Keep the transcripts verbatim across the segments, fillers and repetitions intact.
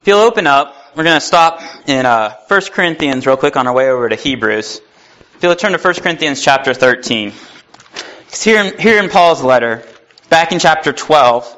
If you'll open up, we're going to stop in uh, First Corinthians real quick on our way over to Hebrews. If you'll turn to First Corinthians chapter thirteen. Because here, in, here in Paul's letter, back in chapter twelve,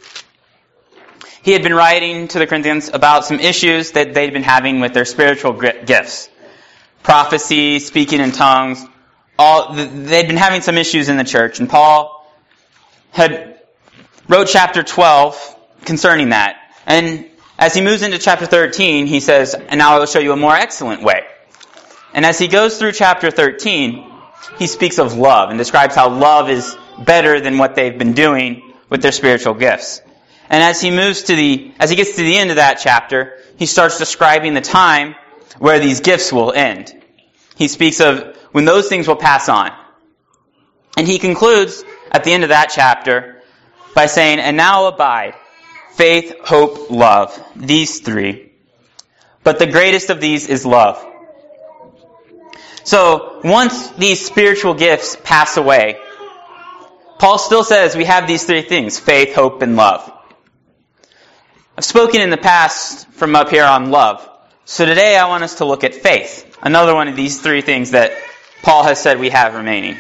he had been writing to the Corinthians about some issues that they'd been having with their spiritual gifts. Prophecy, speaking in tongues, all they'd been having some issues in the church. And Paul had wrote chapter twelve concerning that. And as he moves into chapter thirteen, he says, and now I will show you a more excellent way. And as he goes through chapter thirteen, he speaks of love and describes how love is better than what they've been doing with their spiritual gifts. And as he moves to the, as he gets to the end of that chapter, he starts describing the time where these gifts will end. He speaks of when those things will pass on. And he concludes at the end of that chapter by saying, and now abide faith, hope, love, these three. But the greatest of these is love. So, once these spiritual gifts pass away, Paul still says we have these three things, faith, hope, and love. I've spoken in the past from up here on love. So today I want us to look at faith, another one of these three things that Paul has said we have remaining.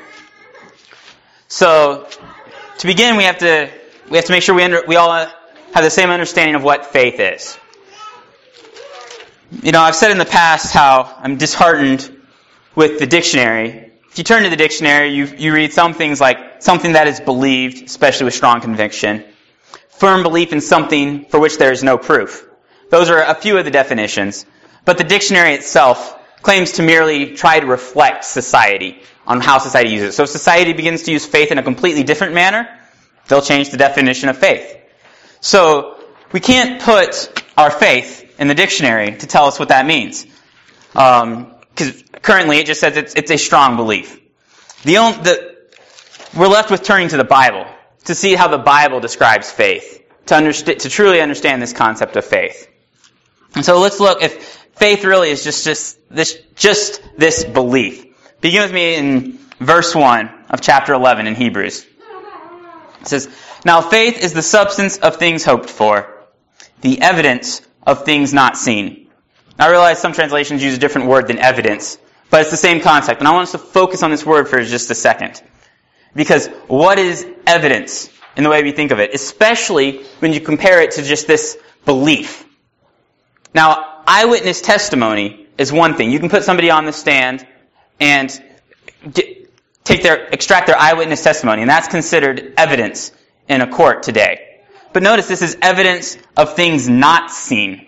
So, to begin, we have to we have to make sure we under, we all have the same understanding of what faith is. You know, I've said in the past how I'm disheartened with the dictionary. If you turn to the dictionary, you you read some things like something that is believed, especially with strong conviction, firm belief in something for which there is no proof. Those are a few of the definitions. But the dictionary itself claims to merely try to reflect society on how society uses it. So if society begins to use faith in a completely different manner, they'll change the definition of faith. So we can't put our faith in the dictionary to tell us what that means. Um, because currently it just says it's, it's a strong belief. The only, the, we're left with turning to the Bible to see how the Bible describes faith, to understand, to truly understand this concept of faith. And so let's look if faith really is just, just this just this belief. Begin with me in verse one of chapter eleven in Hebrews. It says, now faith is the substance of things hoped for, the evidence of things not seen. Now I realize some translations use a different word than evidence, but it's the same concept. And I want us to focus on this word for just a second. Because what is evidence in the way we think of it? Especially when you compare it to just this belief. Now, eyewitness testimony is one thing. You can put somebody on the stand and get, take their extract their eyewitness testimony, and that's considered evidence in a court today. But notice this is evidence of things not seen.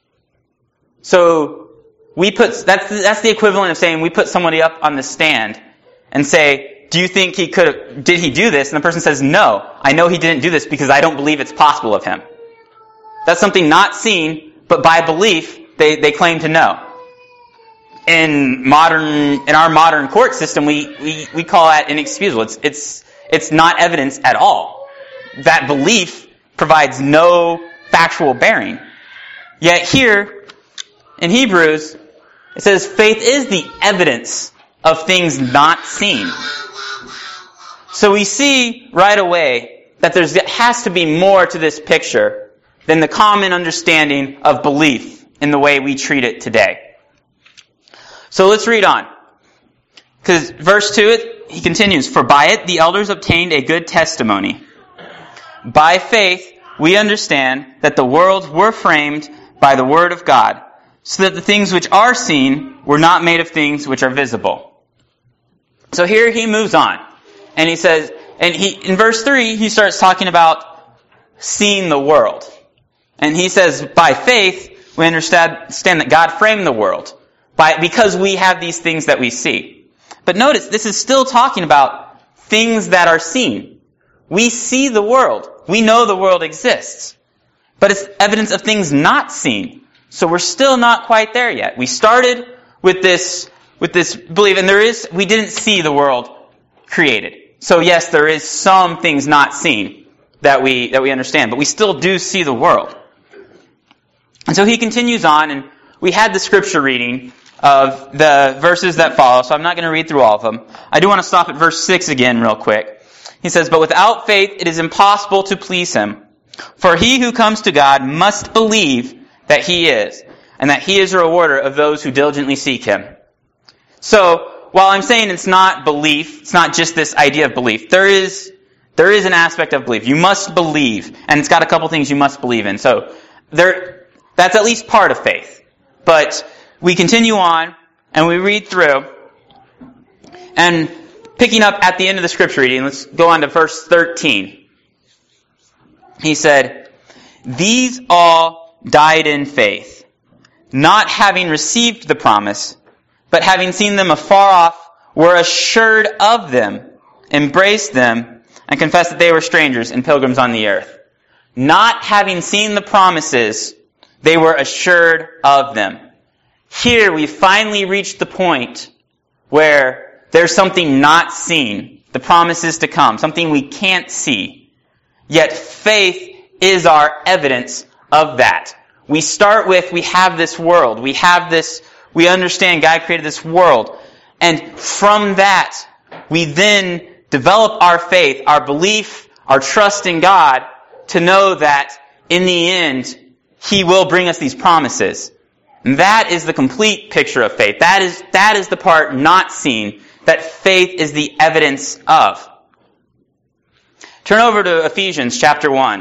So we put that's that's the equivalent of saying we put somebody up on the stand and say, do you think he could have, did he do this? And the person says, no, I know he didn't do this because I don't believe it's possible of him. That's something not seen, but by belief, they, they claim to know. In modern, in our modern court system, we, we, we call that inexcusable. It's, it's, it's not evidence at all. That belief provides no factual bearing. Yet here, in Hebrews, it says faith is the evidence of things not seen. So we see right away that there's, there has to be more to this picture than the common understanding of belief in the way we treat it today. So let's read on. Because verse two, it, he continues, for by it the elders obtained a good testimony. By faith we understand that the worlds were framed by the word of God, so that the things which are seen were not made of things which are visible. So here he moves on. And he says, and he in verse three, he starts talking about seeing the world. And he says, by faith, we understand that God framed the world by because we have these things that we see. But notice, this is still talking about things that are seen. We see the world. We know the world exists. But it's evidence of things not seen. So we're still not quite there yet. We started with this, with this belief, and there is, we didn't see the world created. So yes, there is some things not seen that we, that we understand, but we still do see the world. And so he continues on, and we had the scripture reading of the verses that follow, so I'm not going to read through all of them. I do want to stop at verse six again real quick. He says, but without faith it is impossible to please him. For he who comes to God must believe that he is, and that he is a rewarder of those who diligently seek him. So, while I'm saying it's not belief, it's not just this idea of belief, there is there is an aspect of belief. You must believe, and it's got a couple things you must believe in. So, there that's at least part of faith. But we continue on, and we read through, and picking up at the end of the scripture reading, let's go on to verse thirteen. He said, "These all died in faith, not having received the promise, but having seen them afar off, were assured of them, embraced them, and confessed that they were strangers and pilgrims on the earth." Not having seen the promises, they were assured of them. Here we finally reach the point where there's something not seen, the promises to come, something we can't see. Yet faith is our evidence of that. We start with, we have this world, we have this, we understand God created this world. And from that, we then develop our faith, our belief, our trust in God, to know that in the end, He will bring us these promises. And that is the complete picture of faith. That is, that is the part not seen, that faith is the evidence of. Turn over to Ephesians chapter one.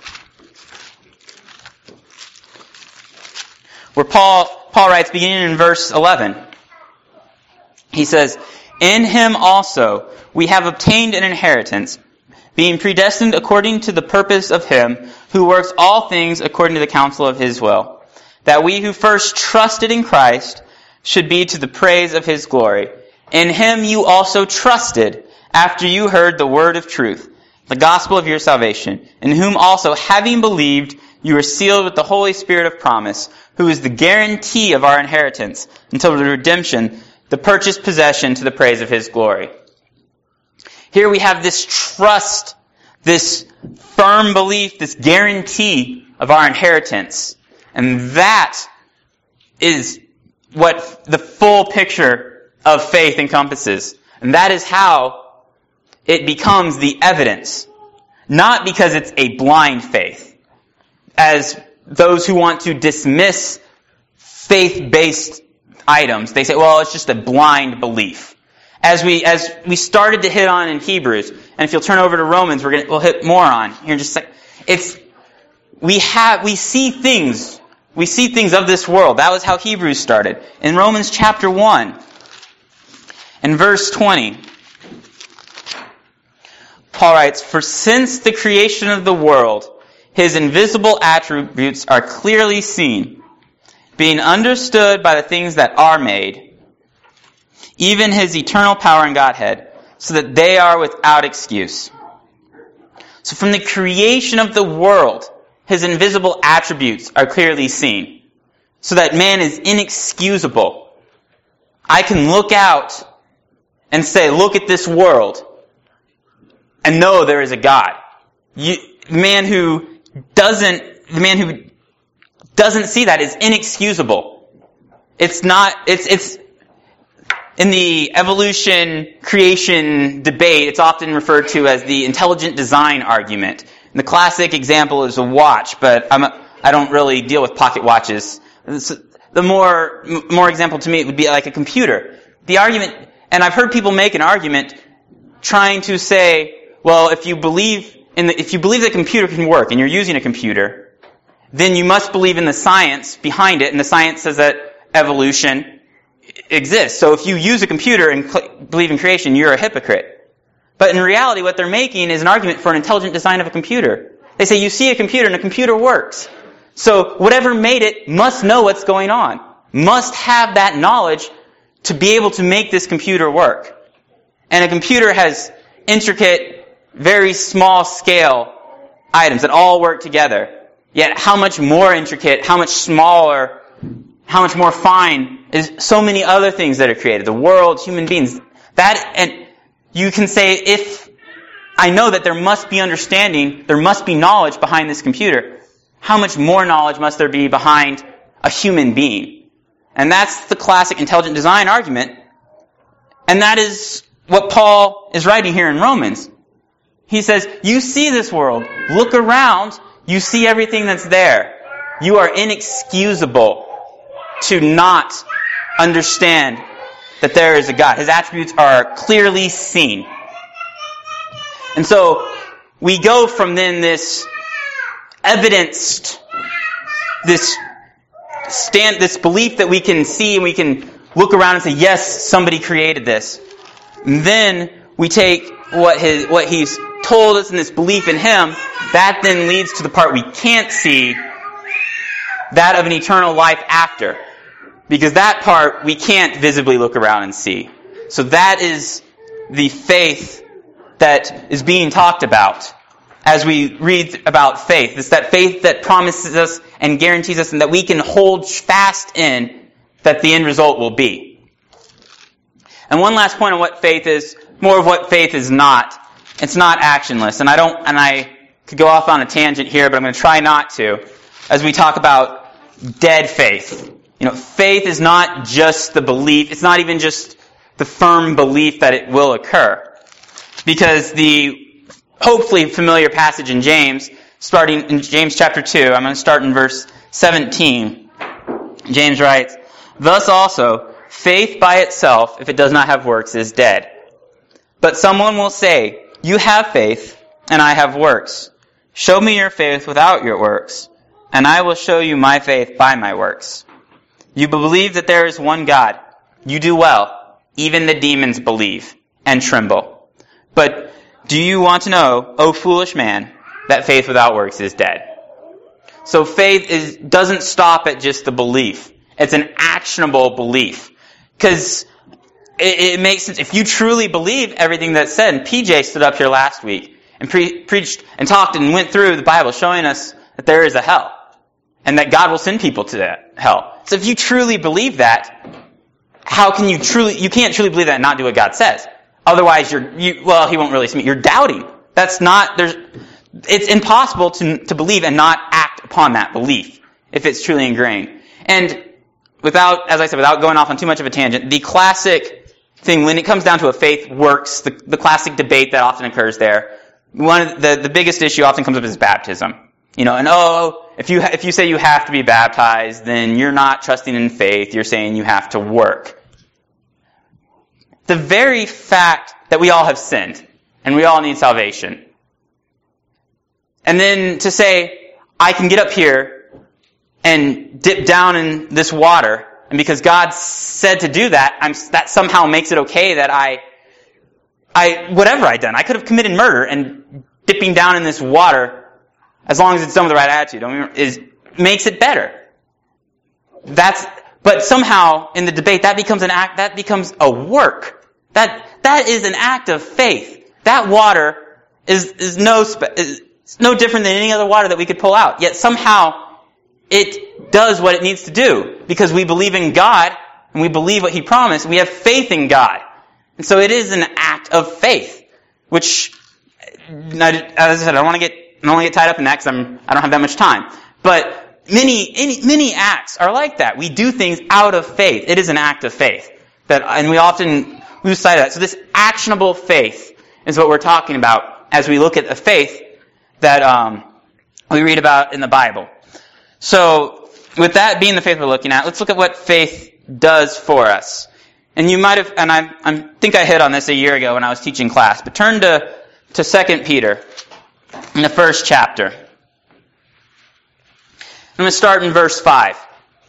Where Paul, Paul writes, beginning in verse eleven. He says, "In him also we have obtained an inheritance, being predestined according to the purpose of him who works all things according to the counsel of his will, that we who first trusted in Christ should be to the praise of his glory. In him you also trusted, after you heard the word of truth, the gospel of your salvation, in whom also, having believed, you were sealed with the Holy Spirit of promise, who is the guarantee of our inheritance until the redemption, the purchased possession to the praise of his glory." Here we have this trust, this firm belief, this guarantee of our inheritance. And that is what the full picture of faith encompasses. And that is how it becomes the evidence. Not because it's a blind faith, as those who want to dismiss faith-based items. They say, well, it's just a blind belief. As we as we started to hit on in Hebrews, and if you'll turn over to Romans, we're gonna we'll hit more on here in just a second. It's we have we see things we see things of this world. That was how Hebrews started. In Romans chapter one, in verse twenty, Paul writes, "For since the creation of the world, his invisible attributes are clearly seen, being understood by the things that are made, even his eternal power and Godhead, so that they are without excuse." So from the creation of the world, his invisible attributes are clearly seen, so that man is inexcusable. I can look out and say, look at this world, and know there is a God. You, the man who doesn't, the man who doesn't see that is inexcusable. It's not, it's, it's, in the evolution creation debate, it's often referred to as the intelligent design argument. And the classic example is a watch, but I'm a, I don't really deal with pocket watches. The more, more example to me would be like a computer. The argument, and I've heard people make an argument trying to say, well, if you believe in the, if you believe that a computer can work and you're using a computer, then you must believe in the science behind it, and the science says that evolution exists. So if you use a computer and cl- believe in creation, you're a hypocrite. But in reality, what they're making is an argument for an intelligent design of a computer. They say you see a computer and a computer works. So whatever made it must know what's going on, must have that knowledge to be able to make this computer work. And a computer has intricate, very small scale items that all work together. Yet how much more intricate, how much smaller, how much more fine is so many other things that are created. The world, human beings. That, and you can say, if I know that there must be understanding, there must be knowledge behind this computer, how much more knowledge must there be behind a human being? And that's the classic intelligent design argument. And that is what Paul is writing here in Romans. He says, you see this world. Look around. You see everything that's there. You are inexcusable to not understand that there is a God. His attributes are clearly seen. And so we go from then this evidenced, this stand, this belief that we can see and we can look around and say, yes, somebody created this. And then we take what his, what he's told us in this belief in him, that then leads to the part we can't see, that of an eternal life after. Because that part we can't visibly look around and see. So that is the faith that is being talked about as we read about faith. It's that faith that promises us and guarantees us and that we can hold fast in that the end result will be. And one last point on what faith is, more of what faith is not. It's not actionless. And I don't, and I could go off on a tangent here, but I'm going to try not to, as we talk about dead faith. You know, faith is not just the belief, it's not even just the firm belief that it will occur. Because the hopefully familiar passage in James, starting in James chapter two, I'm going to start in verse seventeen. James writes, "Thus also, faith by itself, if it does not have works, is dead. But someone will say, 'You have faith, and I have works. Show me your faith without your works, and I will show you my faith by my works. You believe that there is one God. You do well. Even the demons believe and tremble. But do you want to know, O foolish man, that faith without works is dead?'" So faith is, doesn't stop at just the belief. It's an actionable belief. Because it, it makes sense. If you truly believe everything that's said, and P J stood up here last week and pre- preached and talked and went through the Bible showing us that there is a hell. And that God will send people to that hell. So if you truly believe that, how can you truly, you can't truly believe that and not do what God says. Otherwise, you're, you, well, he won't really see me. You're doubting. That's not, there's, it's impossible to, to believe and not act upon that belief if it's truly ingrained. And without, as I said, without going off on too much of a tangent, the classic thing, when it comes down to a faith works, the, the classic debate that often occurs there, one of the, the biggest issue often comes up is baptism. You know, and oh, if you, if you say you have to be baptized, then you're not trusting in faith, you're saying you have to work. The very fact that we all have sinned, and we all need salvation. And then to say, I can get up here and dip down in this water, and because God said to do that, I'm, that somehow makes it okay that I, I, whatever I've done, I could have committed murder, and dipping down in this water, as long as it's done with the right attitude, is, makes it better. That's, but somehow in the debate that becomes an act, that becomes a work. That, that is an act of faith. That water is, is no, is no different than any other water that we could pull out. Yet somehow it does what it needs to do because we believe in God and we believe what He promised. We have faith in God. And so it is an act of faith, which, as I said, I don't want to get, I don't want to get tied up in that because I'm, I don't have that much time. But many, any, many acts are like that. We do things out of faith. It is an act of faith. That, and we often lose sight of that. So this actionable faith is what we're talking about as we look at the faith that um, we read about in the Bible. So with that being the faith we're looking at, let's look at what faith does for us. And you might have, and I, I think I hit on this a year ago when I was teaching class, but turn to, to Second Peter in the first chapter. I'm going to start in verse five.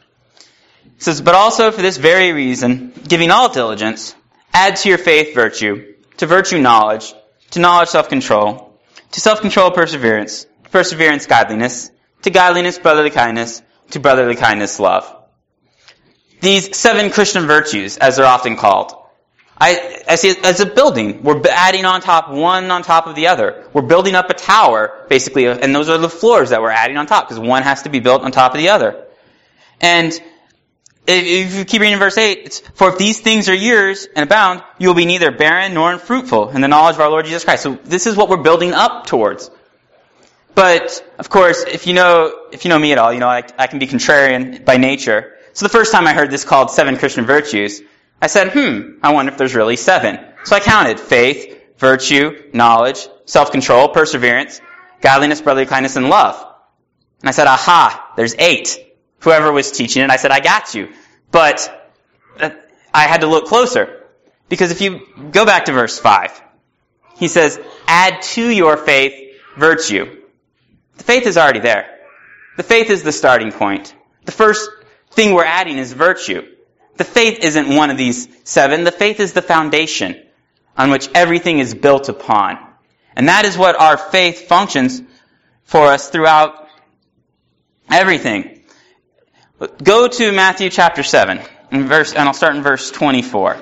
It says, "But also for this very reason, giving all diligence, add to your faith virtue, to virtue knowledge, to knowledge self-control, to self-control perseverance, to perseverance godliness, to godliness brotherly kindness, to brotherly kindness love." These seven Christian virtues, as they're often called, I, I see it as a building. We're adding on top, one on top of the other. We're building up a tower, basically, and those are the floors that we're adding on top, because one has to be built on top of the other. And if you keep reading verse eight, it's, "For if these things are yours and abound, you will be neither barren nor unfruitful in the knowledge of our Lord Jesus Christ." So this is what we're building up towards. But, of course, if you know, if you know me at all, you know I, I can be contrarian by nature. So the first time I heard this called seven Christian virtues, I said, hmm, I wonder if there's really seven. So I counted: faith, virtue, knowledge, self-control, perseverance, godliness, brotherly kindness, and love. And I said, aha, there's eight. Whoever was teaching it, I said, I got you. But I had to look closer. Because if you go back to verse five, he says, add to your faith virtue. The faith is already there. The faith is the starting point. The first thing we're adding is virtue. The faith isn't one of these seven. The faith is the foundation on which everything is built upon. And that is what our faith functions for us throughout everything. Go to Matthew chapter seven, and verse, and I'll start in verse twenty-four.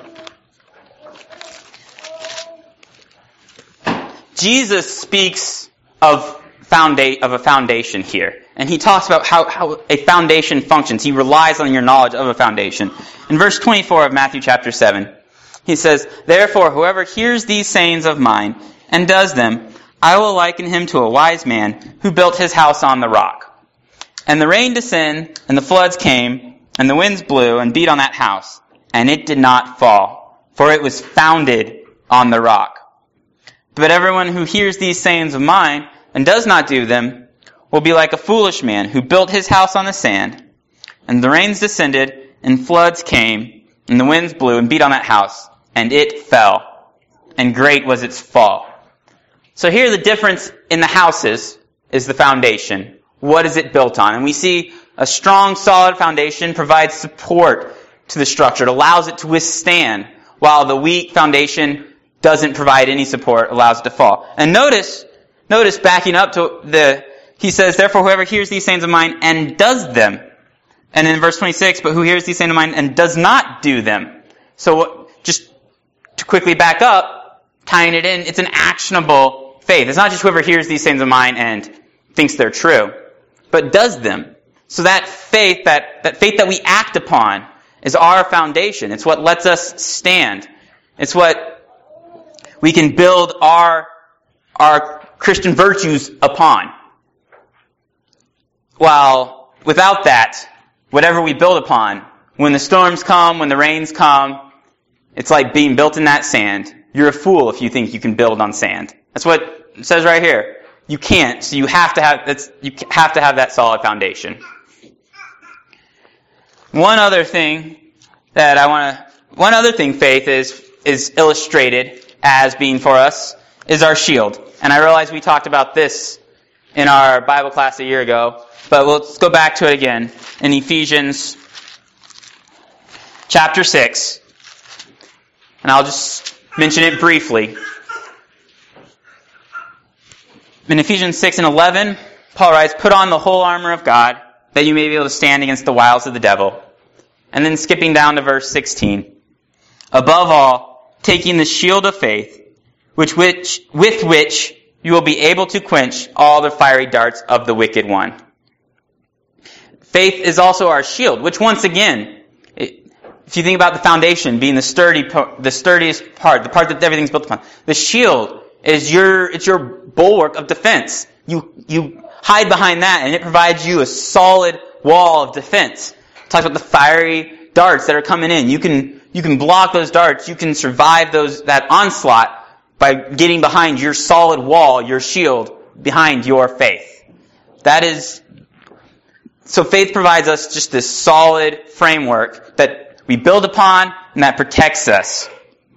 Jesus speaks of founda- of a foundation here. And he talks about how, how a foundation functions. He relies on your knowledge of a foundation. In verse twenty-four of Matthew chapter seven, he says, therefore, whoever hears these sayings of mine and does them, I will liken him to a wise man who built his house on the rock. And the rain descended, and the floods came, and the winds blew and beat on that house, and it did not fall, for it was founded on the rock. But everyone who hears these sayings of mine and does not do them will be like a foolish man who built his house on the sand. And the rains descended, and floods came, and the winds blew and beat on that house, and it fell. And great was its fall. So here the difference in the houses is the foundation. What is it built on? And we see a strong, solid foundation provides support to the structure. It allows it to withstand, while the weak foundation doesn't provide any support, allows it to fall. And notice, notice backing up to the, he says, therefore whoever hears these sayings of mine and does them. And in verse twenty-six, but who hears these sayings of mine and does not do them. So just to quickly back up, tying it in, it's an actionable faith. It's not just whoever hears these sayings of mine and thinks they're true, but does them. So that faith, that, that faith that we act upon is our foundation. It's what lets us stand. It's what we can build our, our Christian virtues upon. While without that, whatever we build upon, when the storms come, when the rains come, it's like being built in that sand. You're a fool if you think you can build on sand. That's what it says right here. You can't, so you have to have that's you have to have that solid foundation. One other thing that I want to one other thing faith is is illustrated as being for us is our shield. And I realize we talked about this in our Bible class a year ago, but let's go back to it again in Ephesians chapter six. And I'll just mention it briefly. In Ephesians six and eleven, Paul writes, put on the whole armor of God, that you may be able to stand against the wiles of the devil. And then skipping down to verse sixteen. Above all, taking the shield of faith, which, which with which you will be able to quench all the fiery darts of the wicked one. Faith is also our shield, which once again, it, if you think about the foundation being the sturdy, the sturdiest part, the part that everything's built upon, the shield is your, it's your bulwark of defense. You, you hide behind that and it provides you a solid wall of defense. It talks about the fiery darts that are coming in. You can, you can block those darts. You can survive those, that onslaught by getting behind your solid wall, your shield, behind your faith. That is, so faith provides us just this solid framework that we build upon and that protects us.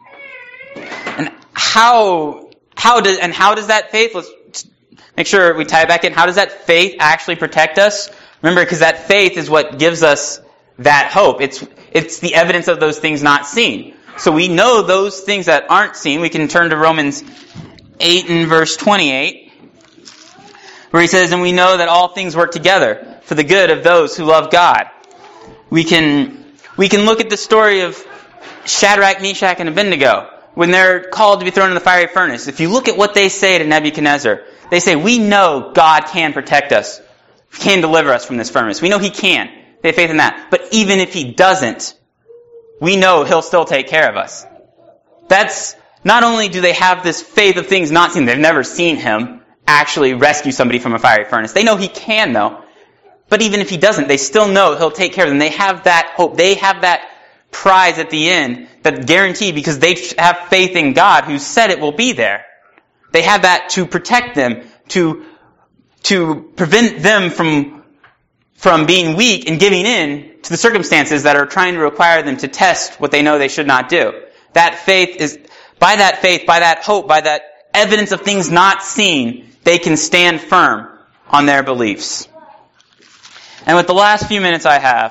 And how, how does, and how does that faith, let's make sure we tie it back in, how does that faith actually protect us? Remember, because that faith is what gives us that hope. It's, it's the evidence of those things not seen. So we know those things that aren't seen. We can turn to Romans eight and verse twenty-eight, where he says, and we know that all things work together for the good of those who love God. We can, we can look at the story of Shadrach, Meshach, and Abednego when they're called to be thrown in the fiery furnace. If you look at what they say to Nebuchadnezzar, they say, we know God can protect us, can deliver us from this furnace. We know He can. They have faith in that. But even if He doesn't, we know He'll still take care of us. That's, not only do they have this faith of things not seen, they've never seen Him actually rescue somebody from a fiery furnace. They know He can, though. But even if He doesn't, they still know He'll take care of them. They have that hope. They have that prize at the end, that guarantee, because they have faith in God who said it will be there. They have that to protect them, to to prevent them from, from being weak and giving in to the circumstances that are trying to require them to test what they know they should not do. That faith is, by that faith, by that hope, by that evidence of things not seen, they can stand firm on their beliefs. And with the last few minutes I have,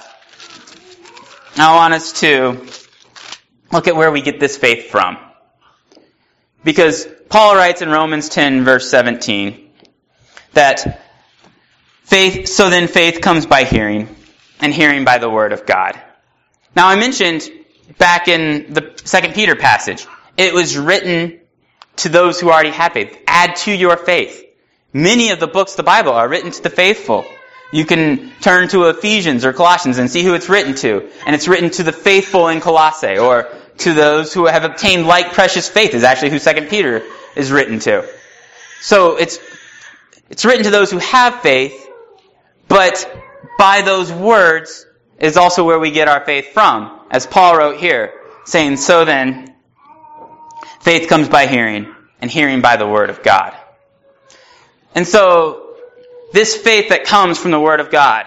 I want us to look at where we get this faith from. Because Paul writes in Romans ten, verse seventeen, that faith, so then faith comes by hearing, and hearing by the word of God. Now I mentioned back in the Second Peter passage, it was written to those who already had faith. Add to your faith. Many of the books of the Bible are written to the faithful. You can turn to Ephesians or Colossians and see who it's written to. And it's written to the faithful in Colossae, or to those who have obtained like precious faith, is actually who Second Peter is written to. So it's it's written to those who have faith, but by those words is also where we get our faith from. As Paul wrote here, saying, so then, faith comes by hearing, and hearing by the word of God. And so, this faith that comes from the word of God,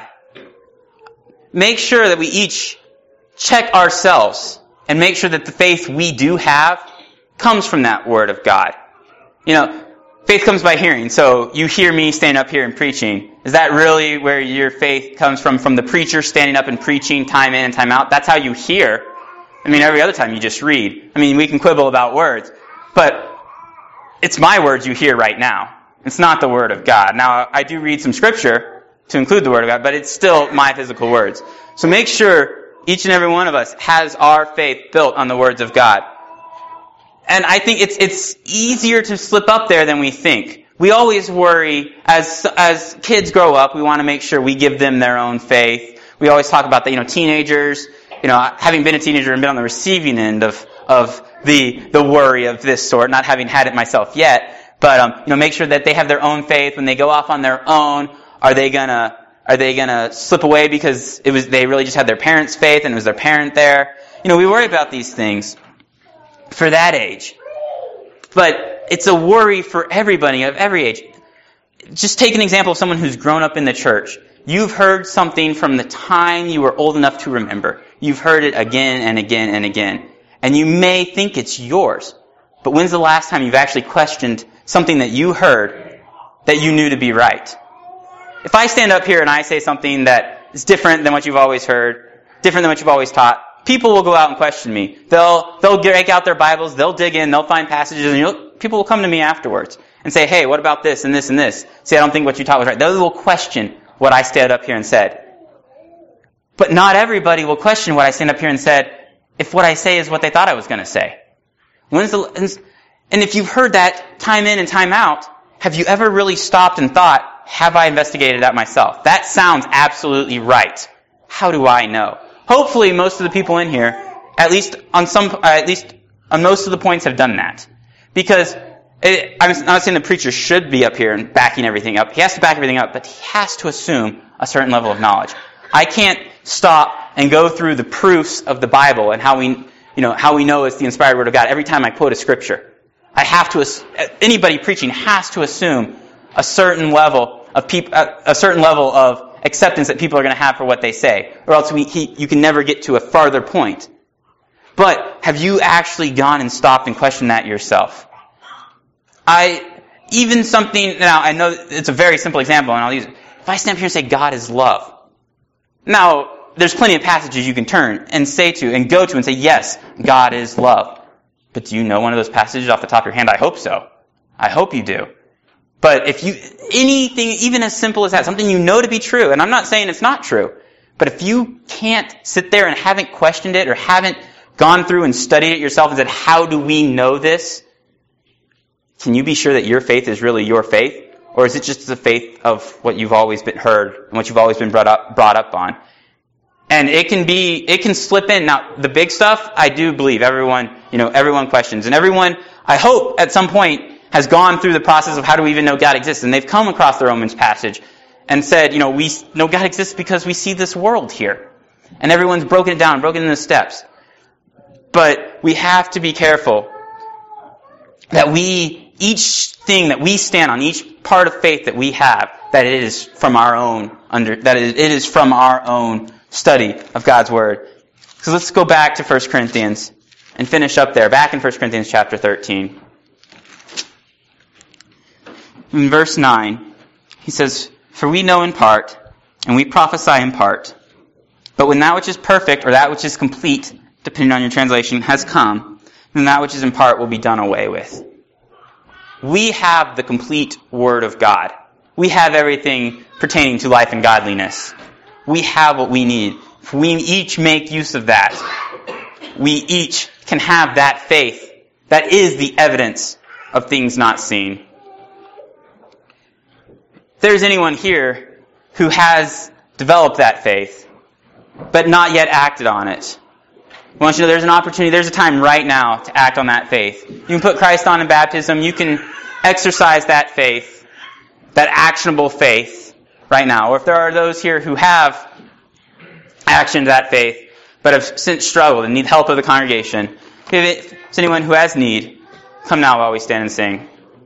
make sure that we each check ourselves and make sure that the faith we do have comes from that word of God. You know, faith comes by hearing. So you hear me standing up here and preaching. Is that really where your faith comes from? From the preacher standing up and preaching time in and time out? That's how you hear. I mean, every other time you just read. I mean, we can quibble about words, but it's my words you hear right now. It's not the word of God. Now, I do read some scripture to include the word of God, but it's still my physical words. So make sure each and every one of us has our faith built on the words of God. And I think it's it's easier to slip up there than we think. We always worry, as as kids grow up, we want to make sure we give them their own faith. We always talk about that, you know, teenagers, you know, having been a teenager and been on the receiving end of of the the worry of this sort, not having had it myself yet. But um, you know, make sure that they have their own faith. When they go off on their own, are they gonna are they gonna slip away because it was they really just had their parents' faith and it was their parent there? You know, we worry about these things for that age. But it's a worry for everybody of every age. Just take an example of someone who's grown up in the church. You've heard something from the time you were old enough to remember. You've heard it again and again and again. And you may think it's yours. But when's the last time you've actually questioned something that you heard that you knew to be right? If I stand up here and I say something that is different than what you've always heard, different than what you've always taught, people will go out and question me. They'll they'll break out their Bibles, they'll dig in, they'll find passages, and you'll, people will come to me afterwards and say, hey, what about this and this and this? See, I don't think what you taught was right. They will question what I stood up here and said. But not everybody will question what I stand up here and said if what I say is what they thought I was going to say. When's the, and if you've heard that time in and time out, have you ever really stopped and thought, have I investigated that myself? That sounds absolutely right. How do I know? Hopefully most of the people in here, at least on some, uh, at least on most of the points, have done that. Because it, I'm not saying the preacher should be up here and backing everything up. He has to back everything up, but he has to assume a certain level of knowledge. I can't stop and go through the proofs of the Bible and how we, you know, how we know it's the inspired word of God every time I quote a scripture. I have to, anybody preaching has to assume a certain level of peop, a certain level of acceptance that people are going to have for what they say, or else we, he, you can never get to a farther point. But have you actually gone and stopped and questioned that yourself? I, even something, now I know it's a very simple example, and I'll use it. If I stand up here and say God is love, now there's plenty of passages you can turn and say to and go to and say, yes, God is love. But do you know one of those passages off the top of your hand? I hope so. I hope you do. But if you, anything, even as simple as that, something you know to be true, and I'm not saying it's not true, but if you can't sit there and haven't questioned it or haven't gone through and studied it yourself and said, how do we know this? Can you be sure that your faith is really your faith? Or is it just the faith of what you've always been heard and what you've always been brought up, brought up on? And it can be, it can slip in. Now, the big stuff, I do believe everyone, you know, everyone questions. And everyone, I hope, at some point, has gone through the process of how do we even know God exists. And they've come across the Romans passage and said, you know, we know God exists because we see this world here. And everyone's broken it down, broken into steps. But we have to be careful that we each thing that we stand on, each part of faith that we have, that it is from our own under that it is from our own study of God's Word. So let's go back to First Corinthians and finish up there, back in First Corinthians chapter thirteen. In verse nine, he says, "For we know in part, and we prophesy in part. But when that which is perfect, or that which is complete, depending on your translation, has come, then that which is in part will be done away with." We have the complete Word of God. We have everything pertaining to life and godliness. We have what we need. If we each make use of that, we each can have that faith that is the evidence of things not seen. If there's anyone here who has developed that faith, but not yet acted on it, I want you to know there's an opportunity, there's a time right now to act on that faith. You can put Christ on in baptism. You can exercise that faith, that actionable faith right now. Or if there are those here who have actioned that faith, but have since struggled and need help of the congregation, if there's anyone who has need, come now while we stand and sing.